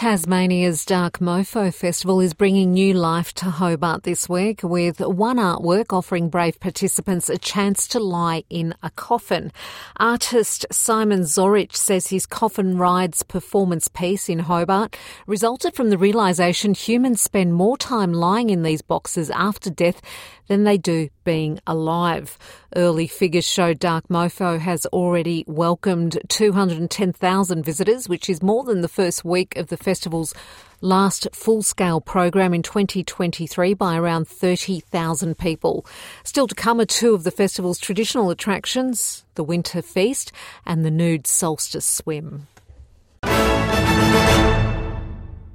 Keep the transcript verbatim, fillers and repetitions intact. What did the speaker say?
Tasmania's Dark Mofo Festival is bringing new life to Hobart this week, with one artwork offering brave participants a chance to lie in a coffin. Artist Simon Zorich says his Coffin Rides performance piece in Hobart resulted from the realisation humans spend more time lying in these boxes after death than they do being alive. Early figures show Dark Mofo has already welcomed two hundred ten thousand visitors, which is more than the first week of the festival's last full-scale program in twenty twenty-three by around thirty thousand people. Still to come are two of the festival's traditional attractions, the Winter Feast and the Nude Solstice Swim.